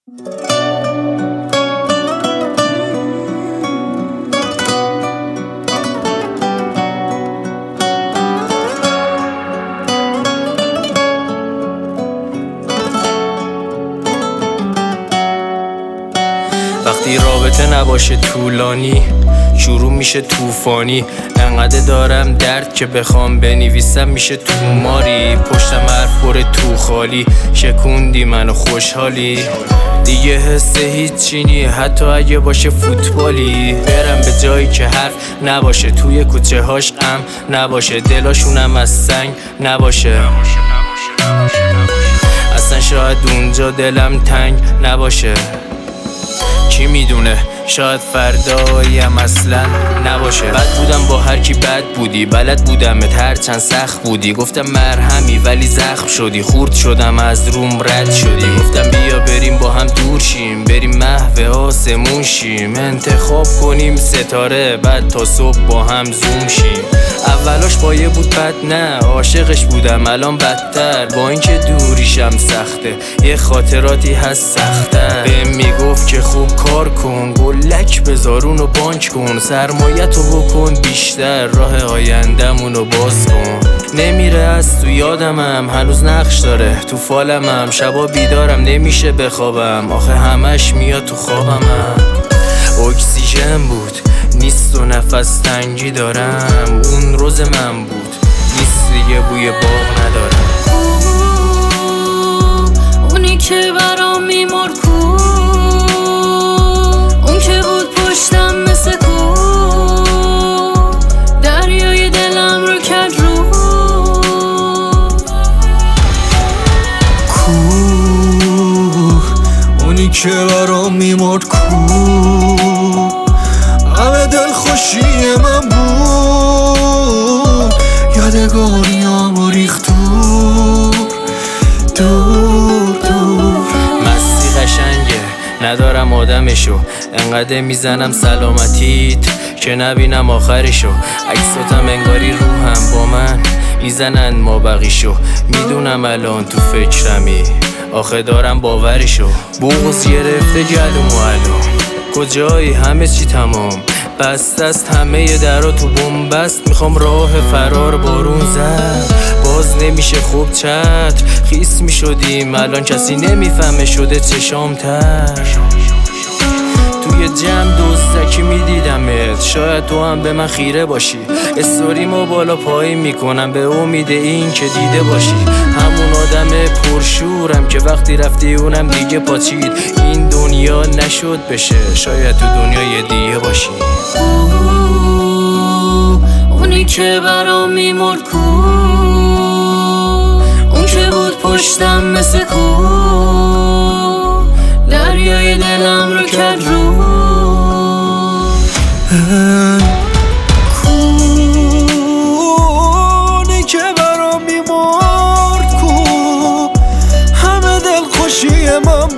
وقتی رابطه نباشه طولانی شروع میشه طوفانی. انقدر دارم درد که بخوام بنویسم میشه توماری. پشتم حرف پر تو خالی شکوندی منو خوشحالی. دیگه حس هیچی نی حتی اگه باشه فوتبالی. برم به جایی که حرف نباشه توی کوچه هاش غم نباشه دلاشونم از سنگ نباشه. اصلا شاید اونجا دلم تنگ نباشه. کی میدونه شاید فرداییم اصلا نباشه. بد بودم با هر کی بد بودی بلد بودم هرچند سخت بودی. گفتم مرهمی ولی زخم شدی. خورد شدم از روم رد شدی. گفتم بیا بریم با هم دور شیم بریم محو آسمون شیم. انتخاب کنیم ستاره بعد تا صبح با هم زوم شیم. اولاش پایه بود بد نه عاشقش بودم الان بدتر. با اینکه دوریشم سخته یه خاطراتی هست سخت‌تر. بهم میگفت که خوب کار کن گلک بذار اونو بانک کن. سرمایه‌تو بکن بیشتر راه آیندمونو باز کن. نمیره از تو یادمم هنوز نقش داره تو فالمم. شبا بیدارم نمیشه بخوابم آخه همش میاد تو خوابمم. اکسیژن بود نیست و نفس تنگی دارم. اون روز من بود نیست دیگه بوی باغ ندارم. اونی که برام میمرد کو اون که بود پشتم مثل کو دریای دلم رو کرد رو کو. اونی که برام میمرد کو همه دل خوشی من بود. یادگاریامو ریخت دور. مستی قشنگه ندارم آدمشو انقدر میزنم سلامتیت که نبینم آخرشو. عکساتم انگاری روحم با من میزنن ما بقیشو. میدونم الان تو فکرمی آخه دارم باورشو. بغض گرفته گلومو الان کجایی همه چی تمام بست است. همه درا تو بنبست میخوام راه فرار بارون زد باز نمیشه خوب چتر. خیس میشدیم الان کسی نمیفهمه شده چشام تر. توی جمع دزدکی میدیدمت شاید تو هم به من خیره باشی. استوریمو بالا پایین میکنم به امید این که دیده باشی. همون آدم پرشورم که وقتی رفتی اونم دیگه پاچید. این دنیا نشد بشه شاید تو دنیای دیگه باشی. اونی که برام میمرد کو اون که بود پشتم مثل کو دریای دلم رو کرد رو کو. اونی که برام میمرد کو همه دل خوشی من